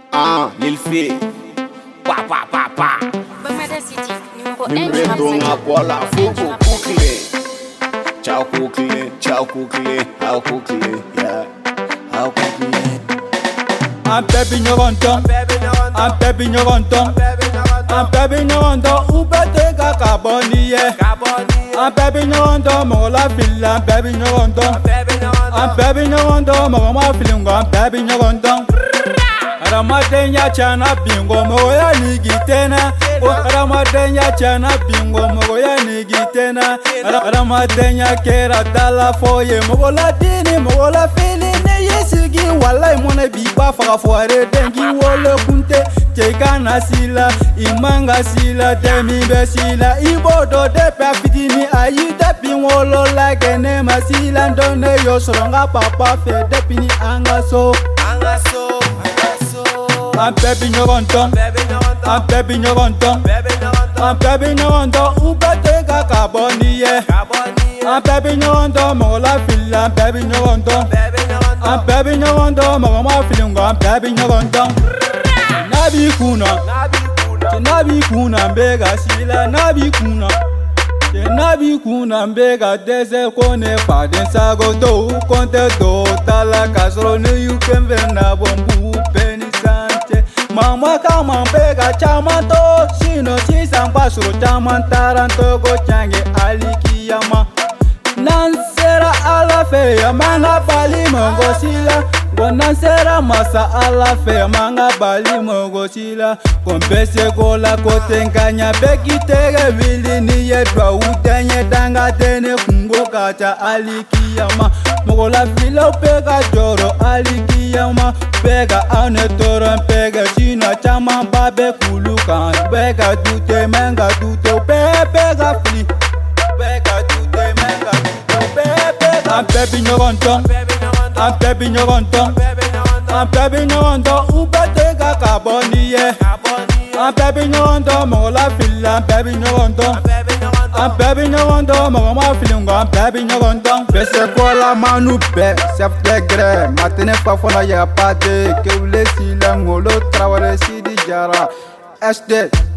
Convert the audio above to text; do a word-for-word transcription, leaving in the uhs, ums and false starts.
Ah, Lil Fée. Pa pa pa pa. Bamada City, numéro Numre un. donga bola fuko kukle. Ciao kukle, ciao kukle, how kukle, yeah. How kukle. I'm baby nyogonton, I'm baby nyogonton, I'm baby nyogonton, ubete ka kaboni ye. I'm baby nyogonton, mola fila, I'm baby nyogonton, I'm baby nyogonton, mola filingo, I'm baby nyogonton. Ramadenya chana bingo moya nigitena, Ramadenya chana bingo moya nigitena, Ramadenya kera dala foye mola dini mola fili ne yesigi walai mona biba faka foare dengi wole kunte chekana sila imanga sila demi besila ibodo de pafitini ayi depi wolo like ne masila ndone yo soronga papa fe depini anga so anga so I'm baby nyogonton, I'm baby nyogonton, I'm baby nyogonton, ubete ka kaboni ye. I'm baby nyogonton, mola fila, I'm baby nyogonton, I'm baby nyogonton, mola filingo, I'm baby nyogonton. Nabi kuna, nabi kuna mbega sila, nabi kuna. Nabi kuna mbega dese kone faden sago do konte do tala kasro ne you can vena bombu peni sante mama kama mbega chamanto sino sisan basuro chamantaranto go change alikiyama nansera ala fe manga bali mongo sila nansera masa ala fe manga bali mongo sila kompese kola kotenganya bekitege vili ni yedwa utenye danga tene kungo kacha alikiyama mogola fila upega joro alikiyama pega ane toro pega sina chama babe kulukan pega dute menga dute pega fli pega dute menga dute pega I'm baby nyogonton I'm baby nyogonton I'm baby nyogonton ubete ka kaboni ye I'm baby nyogonton mola fila I'm baby nyogonton I'm baby nyogonton mola filingo I'm baby nyogonton bese kola manu be chef de gré matene pa fona ya pate ke ule sila ngolo trawale sidi jara S D